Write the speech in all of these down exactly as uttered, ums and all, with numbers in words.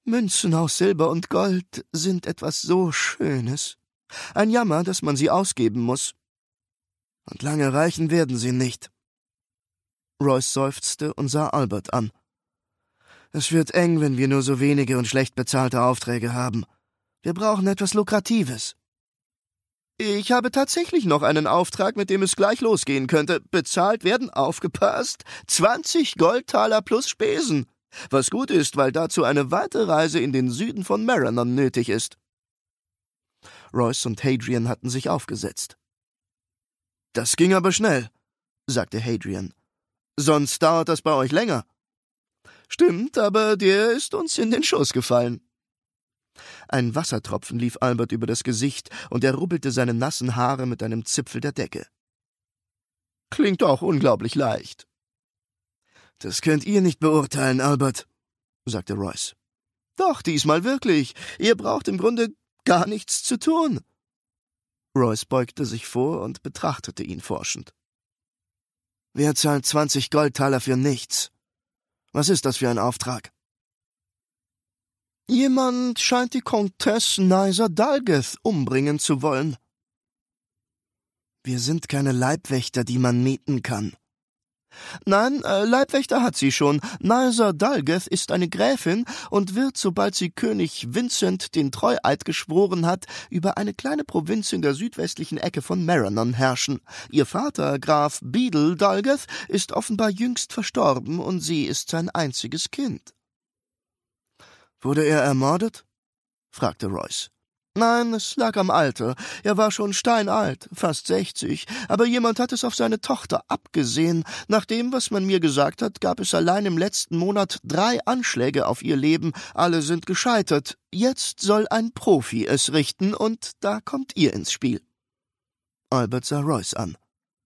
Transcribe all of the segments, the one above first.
Münzen aus Silber und Gold sind etwas so Schönes. Ein Jammer, dass man sie ausgeben muss. Und lange reichen werden sie nicht. Royce seufzte und sah Albert an. Es wird eng, wenn wir nur so wenige und schlecht bezahlte Aufträge haben. Wir brauchen etwas Lukratives. Ich habe tatsächlich noch einen Auftrag, mit dem es gleich losgehen könnte. Bezahlt werden, aufgepasst, zwanzig Goldtaler plus Spesen. Was gut ist, weil dazu eine weite Reise in den Süden von Maranon nötig ist. Royce und Hadrian hatten sich aufgesetzt. »Das ging aber schnell«, sagte Hadrian. »Sonst dauert das bei euch länger.« »Stimmt, aber der ist uns in den Schoß gefallen.« Ein Wassertropfen lief Albert über das Gesicht, und er rubbelte seine nassen Haare mit einem Zipfel der Decke. »Klingt auch unglaublich leicht.« »Das könnt ihr nicht beurteilen, Albert«, sagte Royce. »Doch, diesmal wirklich. Ihr braucht im Grunde gar nichts zu tun.« Royce beugte sich vor und betrachtete ihn forschend. »Wer zahlt zwanzig Goldtaler für nichts? Was ist das für ein Auftrag?« »Jemand scheint die Comtesse Nysa Dalgeth umbringen zu wollen.« »Wir sind keine Leibwächter, die man mieten kann.« »Nein, äh, Leibwächter hat sie schon. Nysa Dalgeth ist eine Gräfin und wird, sobald sie König Vincent den Treueid geschworen hat, über eine kleine Provinz in der südwestlichen Ecke von Maranon herrschen. Ihr Vater, Graf Beadle Dalgeth, ist offenbar jüngst verstorben und sie ist sein einziges Kind.« »Wurde er ermordet?« fragte Royce. »Nein, es lag am Alter. Er war schon steinalt, fast sechzig, aber jemand hat es auf seine Tochter abgesehen. Nach dem, was man mir gesagt hat, gab es allein im letzten Monat drei Anschläge auf ihr Leben. Alle sind gescheitert. Jetzt soll ein Profi es richten, und da kommt ihr ins Spiel.« Albert sah Royce an.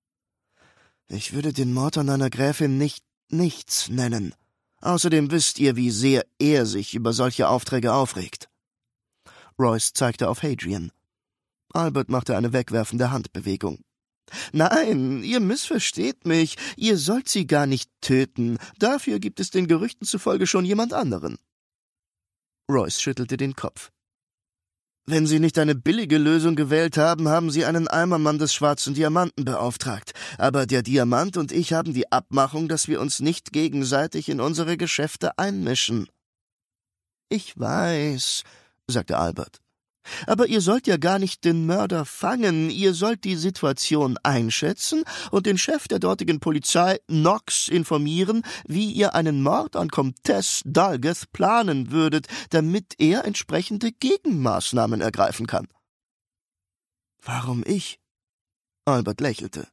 »Ich würde den Mord an einer Gräfin nicht nichts nennen. Außerdem wisst ihr, wie sehr er sich über solche Aufträge aufregt.« Royce zeigte auf Hadrian. Albert machte eine wegwerfende Handbewegung. »Nein, ihr missversteht mich. Ihr sollt sie gar nicht töten. Dafür gibt es den Gerüchten zufolge schon jemand anderen.« Royce schüttelte den Kopf. »Wenn Sie nicht eine billige Lösung gewählt haben, haben Sie einen Eimermann des schwarzen Diamanten beauftragt. Aber der Diamant und ich haben die Abmachung, dass wir uns nicht gegenseitig in unsere Geschäfte einmischen.« »Ich weiß«, sagte Albert. »Aber ihr sollt ja gar nicht den Mörder fangen, ihr sollt die Situation einschätzen und den Chef der dortigen Polizei, Knox, informieren, wie ihr einen Mord an Comtesse Dalgeth planen würdet, damit er entsprechende Gegenmaßnahmen ergreifen kann.« »Warum ich?« Albert lächelte.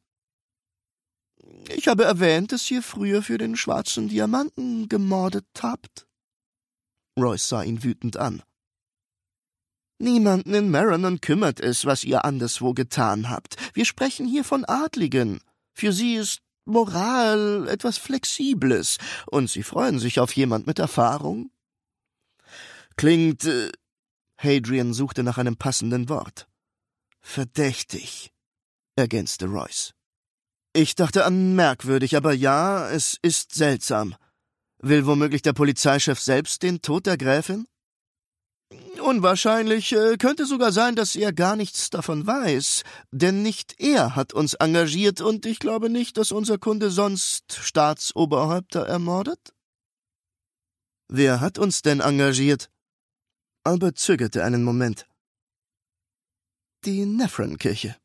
»Ich habe erwähnt, dass ihr früher für den schwarzen Diamanten gemordet habt.« Royce sah ihn wütend an. »Niemanden in Maranon kümmert es, was ihr anderswo getan habt. Wir sprechen hier von Adligen. Für sie ist Moral etwas Flexibles, und sie freuen sich auf jemand mit Erfahrung.« »Klingt...« äh, Hadrian suchte nach einem passenden Wort. »Verdächtig«, ergänzte Royce. »Ich dachte an merkwürdig, aber ja, es ist seltsam. Will womöglich der Polizeichef selbst den Tod der Gräfin?« »Unwahrscheinlich. Äh, könnte sogar sein, dass er gar nichts davon weiß. Denn nicht er hat uns engagiert, und ich glaube nicht, dass unser Kunde sonst Staatsoberhäupter ermordet.« »Wer hat uns denn engagiert?« Albert zögerte einen Moment. »Die Nephron-Kirche.«